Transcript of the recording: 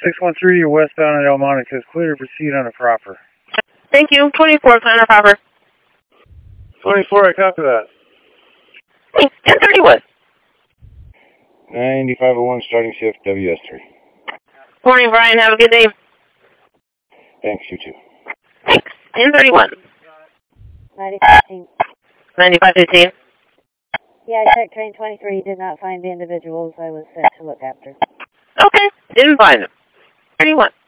613, you're westbound at El Monte. Says clear to proceed on a proper. Thank you. 24, plan a proper. 24, I copy that. 1031. 9501, starting shift, WS3. Morning, Brian. Have a good day. Thanks, you too. Thanks. 1031. 9515. 9515. Yeah, I checked train 23, did not find the individuals I was sent to look after. Okay. Didn't find them. 31.